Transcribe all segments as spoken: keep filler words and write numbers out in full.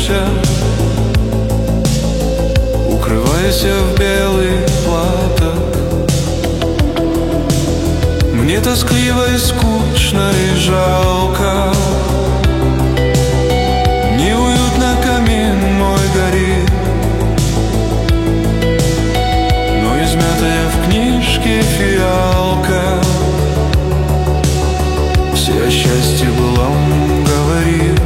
смеешься, укрывайся в белый платок. Мне тоскливо и скучно и жалко, неуютно камин мой горит, но измятая в книжке фиалка все о счастье былом говорит.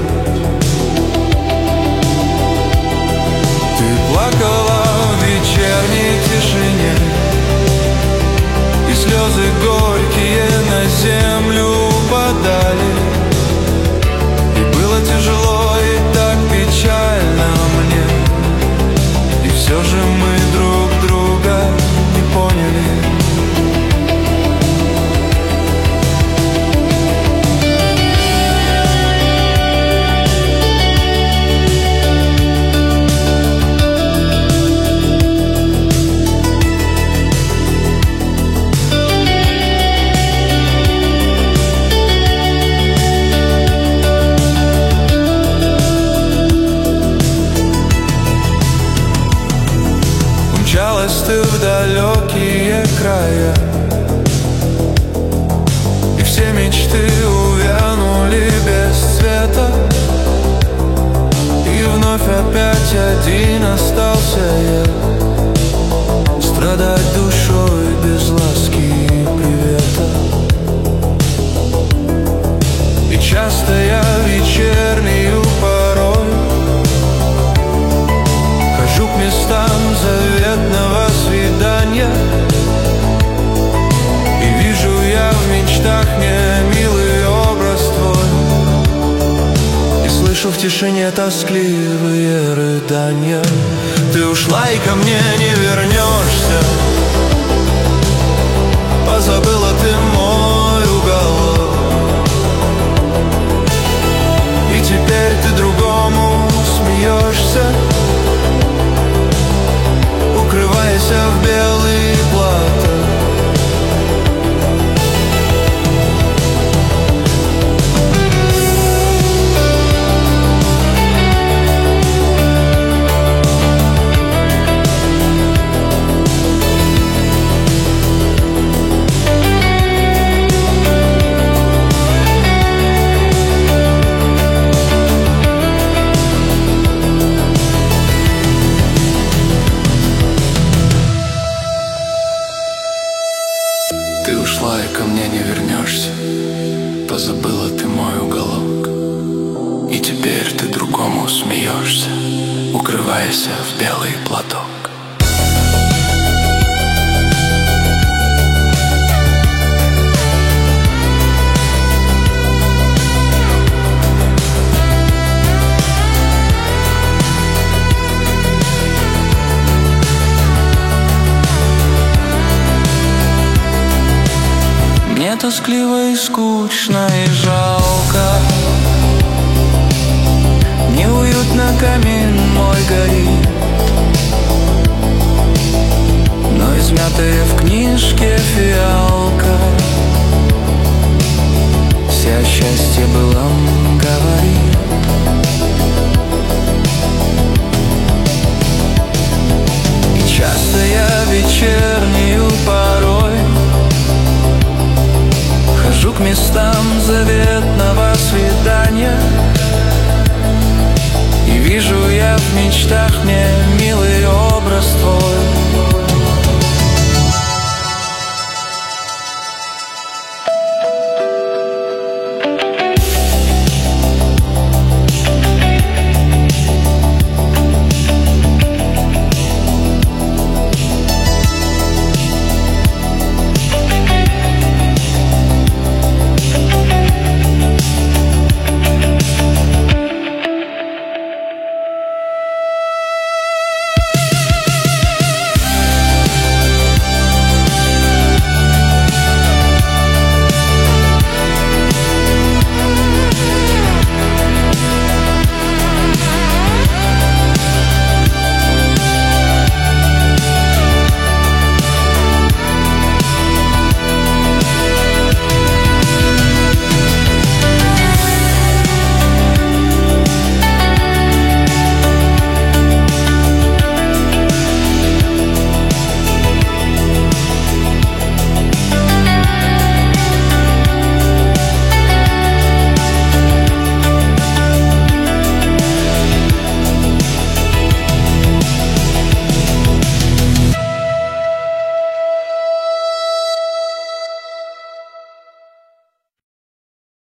Ты плакала в вечерней тишине, и слезы горькие на землю упадали. И было тяжело и так печально мне, и все же мы друг друга не поняли. Умчалась ты в далекие края, и все мечты увянули без цвета. И вновь опять один остался я, страдать душой без ласки и привета. И часто я вечернею порой хожу к местам заветного свидания, и вижу я в мечтах не милый образ твой, и слышу в тишине тоскливые рыдания. Ты ушла и ко мне не вернешься, позабыла ты мой уголок, и теперь ты другому смеешься, укрывайся в белый платок. Ты ушла и ко мне не вернешься, позабыла ты мой уголок, и теперь ты другому смеешься, укрывайся в белый платок. Мне тоскливо и скучно и жалко, неуютно камин мой горит, но измятая в книжке фиалка все о счастье былом говорит. И часто я вечернею порой хожу к местам заветного свидания, и вижу я в мечтах не милый образ твой,